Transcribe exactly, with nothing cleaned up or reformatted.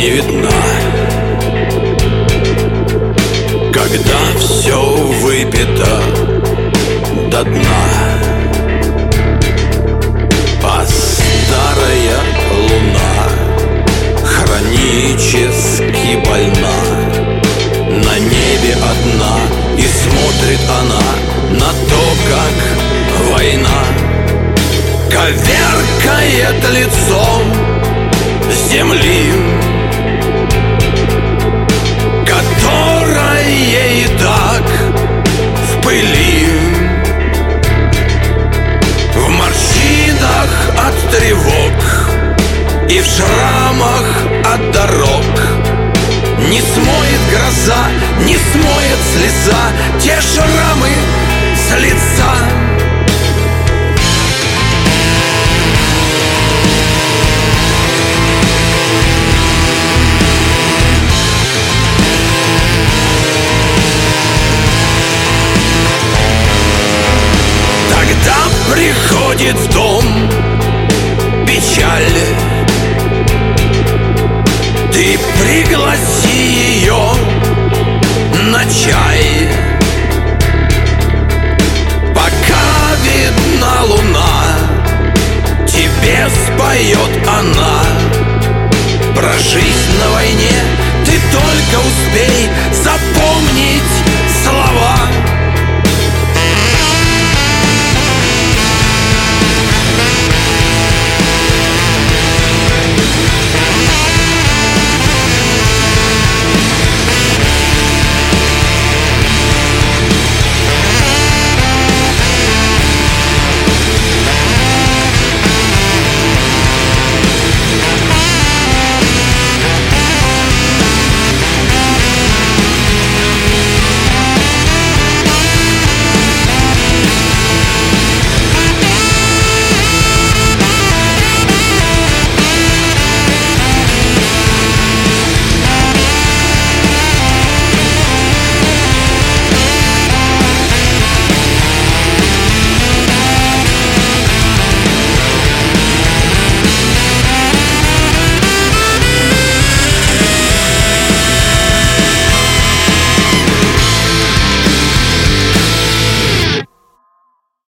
не видна. Когда все выпито до дна, а старая луна хронически больна. На небе одна, и смотрит она на то, как война коверкает лицом земли, которая и так в пыли, в морщинах от тревог и в шрамах от дорог. Не смоет гроза, не смоет слеза те шрамы с лица. Тогда приходит в дом печаль. Ты пригласи ее на чай. Пока видна луна, тебе споет она про жизнь.